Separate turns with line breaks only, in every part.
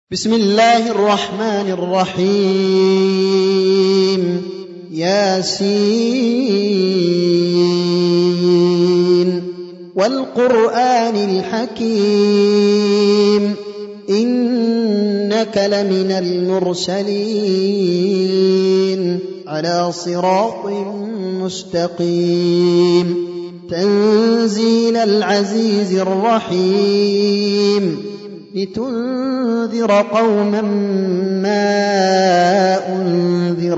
بسم الله الرحمن الرحيم ياسين والقرآن الحكيم إنك لمن المرسلين على صراط مستقيم تنزيل العزيز الرحيم لتنذر قوما ما أنذر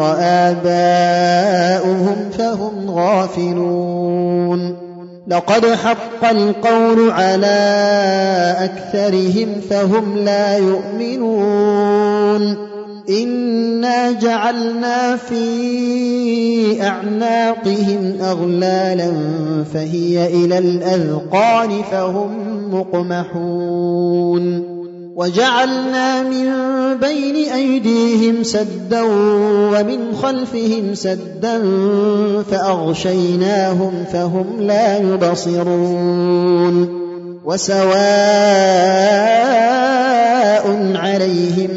آباؤهم فهم غافلون لقد حق القول على أكثرهم فهم لا يؤمنون إنا جعلنا في أعناقهم أغلالا فهي إلى الأذقان فهم مقمحون وجعلنا من بين أيديهم سدا ومن خلفهم سدا فأغشيناهم فهم لا يبصرون وسواء عليهم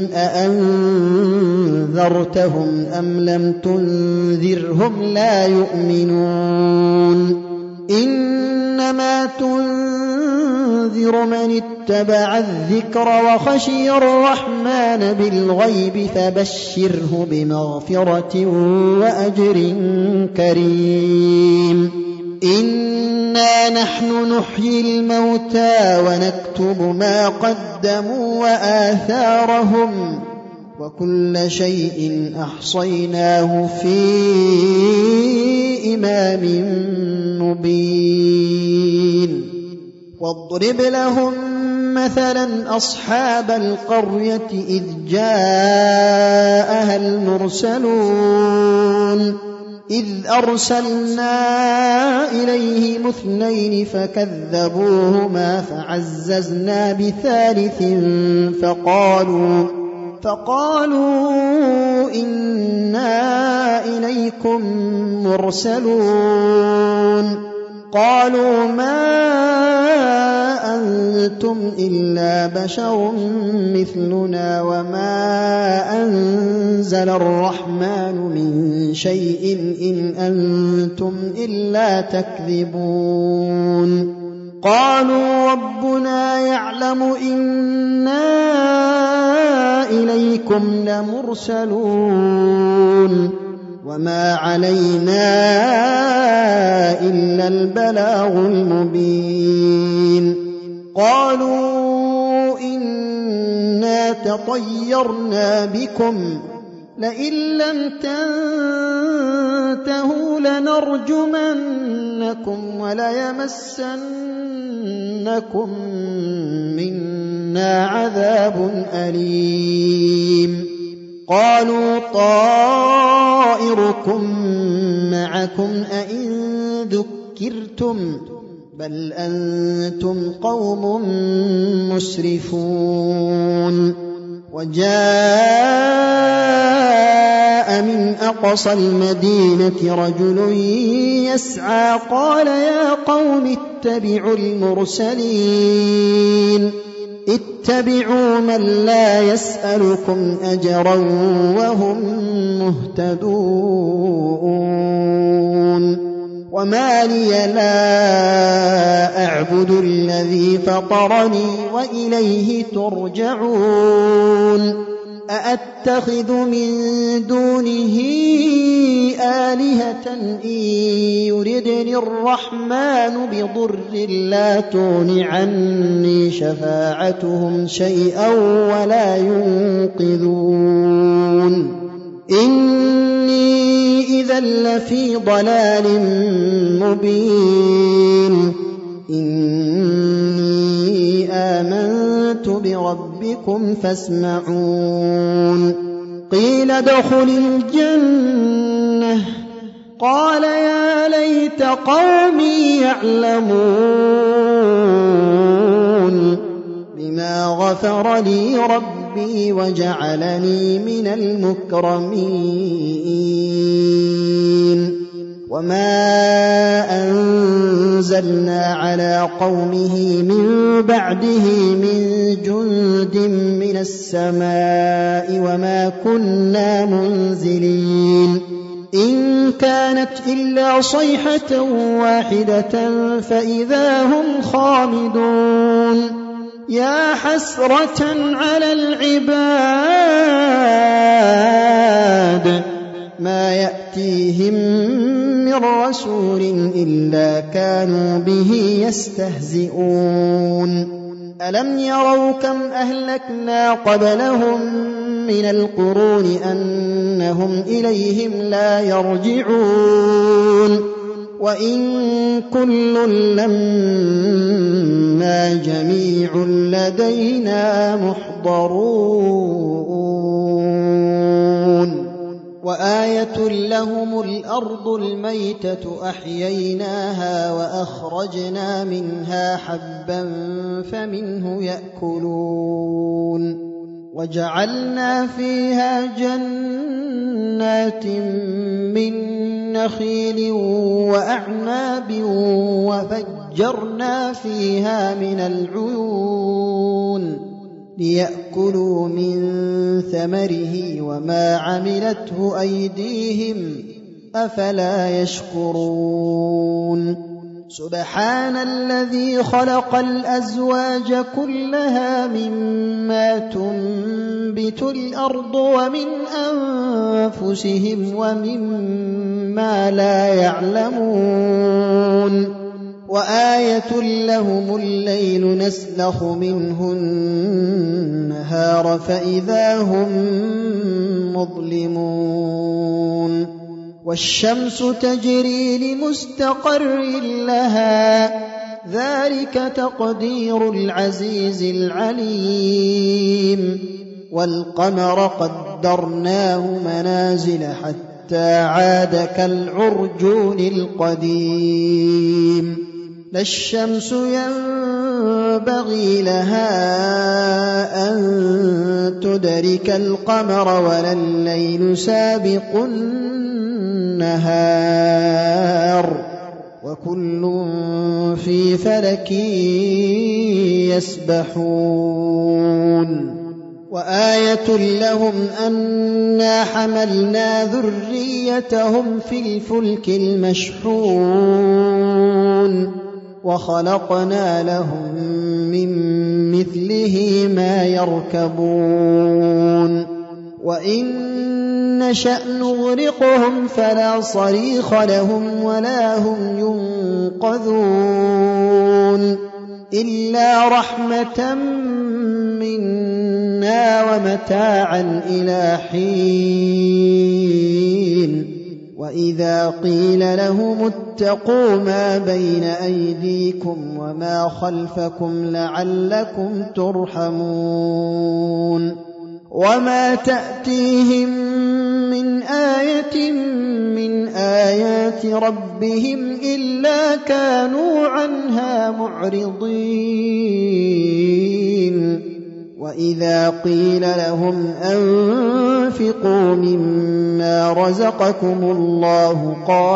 أأنذرتهم أم لم تنذرهم لا يؤمنون إنما تنذر من اتبع الذكر وخشي الرحمن بالغيب فبشره بمغفرة وأجر كريم إنا نحن نحيي الموتى ونكتب ما قدموا وآثارهم وكل شيء أحصيناه في إمام مبين واضرب لهم مثلا أصحاب القرية إذ جاءها المرسلون إذ أرسلنا إليهم اثنين فكذبوهما فعززنا بثالث فقالوا إنا إليكم مرسلون قالوا ما أنتم إلا بشر مثلنا وما أنزل الرحمن من شيء إن أنتم إلا تكذبون قالوا ربنا يعلم إنا إليكم لمرسلون وما علينا إلا البلاغ المبين قالوا إنا تطيرنا بكم لئن لم تنتهوا لنرجمنكم وليمسنكم منا عذاب أليم قالوا طائركم معكم أئن ذكرتم بل أنتم قوم مسرفون وجاء من أقصى المدينة رجل يسعى قال يا قوم اتبعوا المرسلين اتبعوا من لا يسألكم أجرا وهم مهتدون وما لي لا أعبد الذي فطرني وإليه ترجعون أأتخذ من دونه آلهة إن يردني الرحمن بضر لا تغن عني شفاعتهم شيئا ولا ينقذون إني إذا لفي ضلال مبين إني آمنت بربكم فاسمعون قيل ادخل الجنة قال يا ليت قومي يعلمون بما غفر لي ربي وجعلني من المكرمين وما أنزلنا على قومه من بعده من جند من السماء وما كنا منزلين إن كانت إلا صيحة واحدة فإذا هم خامدون يا حسرة على العباد ما يأتيهم من رسول إلا كانوا به يستهزئون ألم يروا كم أهلكنا قبلهم من القرون أنهم إليهم لا يرجعون وإن كل لما جميع لدينا محضرون وآية لهم الأرض الميتة أحييناها وأخرجنا منها حبا فمنه يأكلون وجعلنا فيها جنات من نخيل وأعناب وفجرنا فيها من العيون ليأكلوا من ثمره وما عملته أيديهم أفلا يشكرون سبحان الذي خلق الأزواج كلها مما تنبت الأرض ومن أنفسهم ومما لا يعلمون وآية لهم الليل نسلخ منه النهار فإذا هم مظلمون والشمس تجري لمستقر لها ذلك تقدير العزيز العليم والقمر قدرناه منازل حتى عاد كالعرجون القديم لا الشمس ينبغي لها أن تدرك القمر ولا الليل سابق النهار وكل في فلك يسبحون وآية لهم أنا حملنا ذريتهم في الفلك المشحون وخلقنا لهم من مثله ما يركبون وإن نشأ نغرقهم فلا صريخ لهم ولا هم ينقذون إلا رحمة منا ومتاعا إلى حين وإذا قيل لهم اتقوا ما بين أيديكم وما خلفكم لعلكم ترحمون وما تأتيهم من آية من آيات ربهم إلا كانوا عنها معرضين وإذا قيل لهم أنفقوا مما رزقكم الله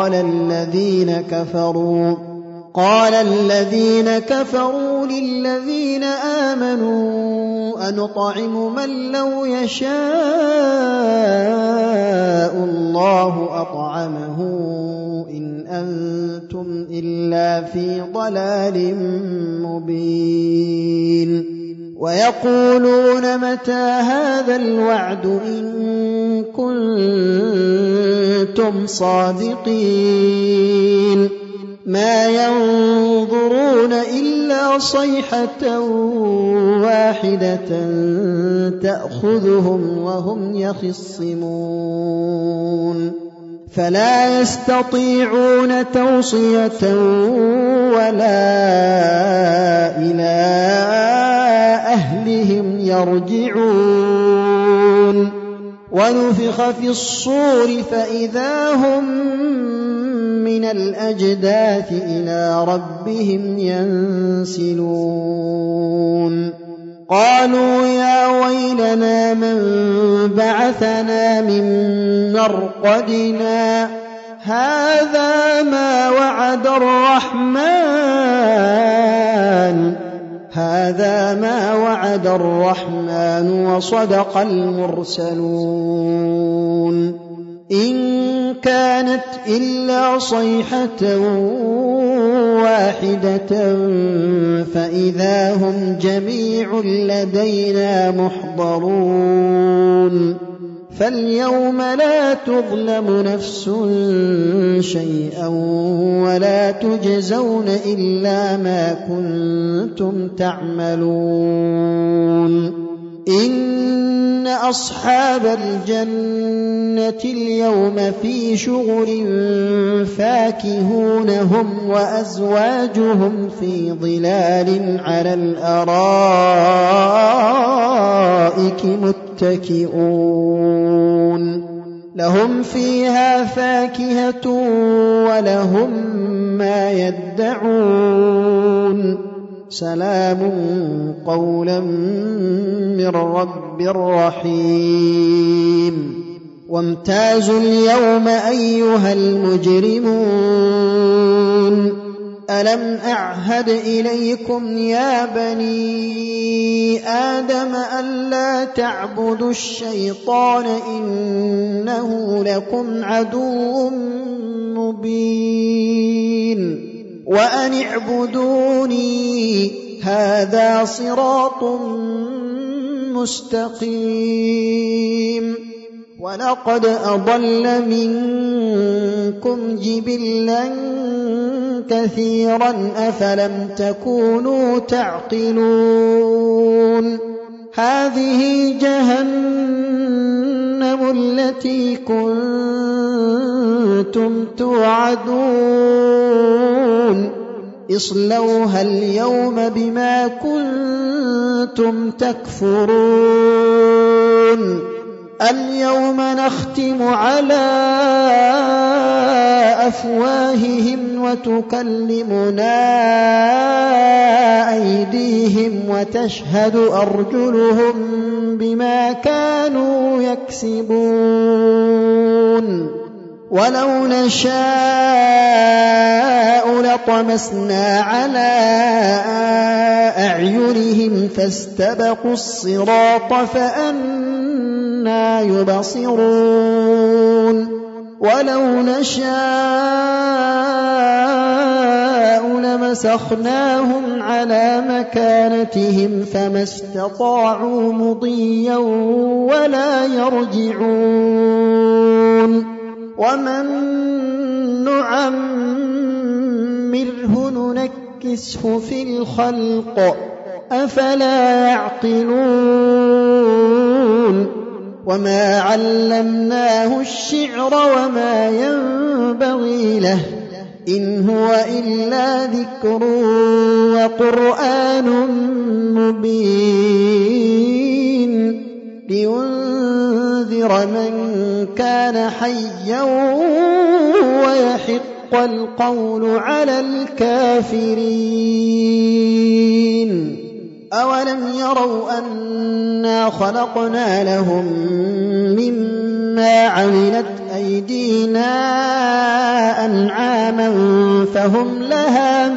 قال الذين كفروا للذين آمنوا أنطعم من لو يشاء الله أطعمه إن أنتم إلا في ضلال مبين ويقولون متى هذا الوعد إن كنتم صادقين ما ينظرون إلا صيحة واحدة تأخذهم وهم يخصمون فلا يستطيعون توصية ولا إلى أهلهم يرجعون ونفخ في الصور فإذا هم من الأجداث إلى ربهم ينسلون قالوا يا ويلنا من بعثنا من مرقدنا هذا ما وعد الرحمن وصدق المرسلون إن كانت إلا صيحة واحدة فإذا هم جميع لدينا محضرون فاليوم لا تظلم نفس شيئا ولا تجزون إلا ما كنتم تعملون إن أصحاب الجنة اليوم في شغل فاكهون هم وأزواجهم في ظلال على الأرائك متكئون لهم فيها فاكهة ولهم ما يدعون سلام قولا من رب رحيم وامتازوا اليوم أيها المجرمون ألم أعهد إليكم يا بني آدم ألا تعبدوا الشيطان إنه لكم عدو مبين وأن اعبدوني هذا صراط مستقيم ولقد أضل منكم جبلا كثيرا أفلم تكونوا تعقلون هذه جهنم التي كنتم توعدون اصلوها اليوم بما كنتم تكفرون اليوم نختم على أفواههم وتكلمنا أيديهم وتشهد أرجلهم بما كانوا يكسبون ولو نشاء لطمسنا على أعينهم فاستبقوا الصراط فأنى يبصرون ولو نشاء لمسخناهم على مكانتهم فما استطاعوا مضيا ولا يرجعون ومن نعمره ننكسه في الخلق أفلا يعقلون وما علمناه الشعر وما ينبغي له إن هو إلا ذكر وقرآن مبين لينذر من كان حيا ويحق القول على الكافرين أولم يروا أنا خلقنا لهم مما عملت أيدينا أنعاما فهم لها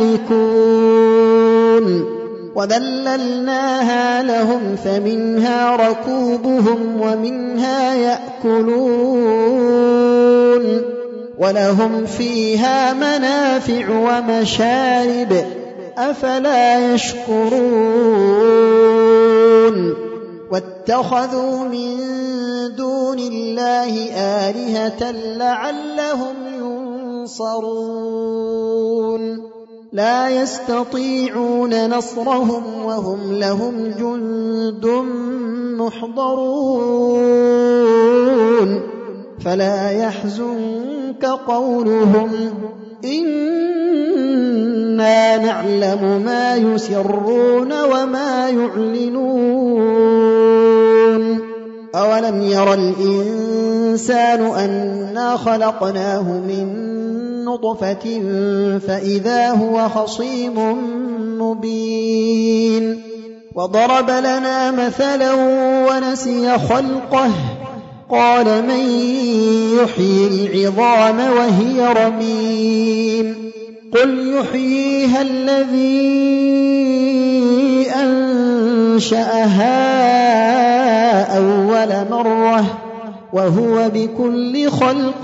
مالكون وذللناها لهم فمنها ركوبهم ومنها يأكلون ولهم فيها منافع ومشارب أفلا يشكرون واتخذوا من دون الله آلهة لعلهم ينصرون لا يستطيعون نصرهم وهم لهم جند محضرون فلا يحزنك قولهم إنا نعلم ما يسرون وما يعلنون أولم ير الإنسان أنا خلقناه من نطفة فإذا هو خصيم مبين وضرب لنا مثلا ونسي خلقه قال من يحيي العظام وهي رميم قل يحييها الذي أنشأها أول مرة وهو بكل خلق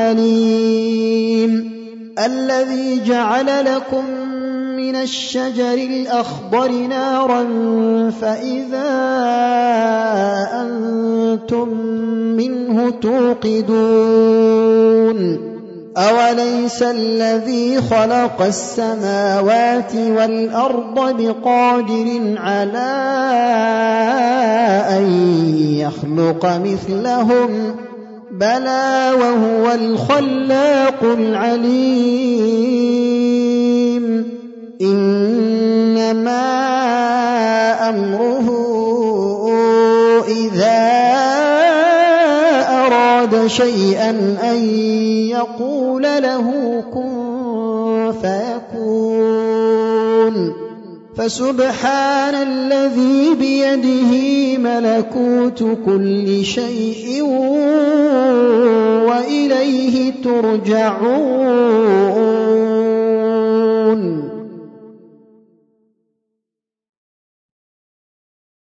عليم الذي جعل لكم من الشجر الأخضر نارا فإذا أنتم منه توقدون أوليس الذي خلق السماوات والأرض بقادر على أن يخلق مثلهم بلى وهو الخلاق العليم إنما أمره إذا أراد شيئا أن يقول له كن فيكون فسبحان الذي بيده ملكوت كل شيء وإليه ترجعون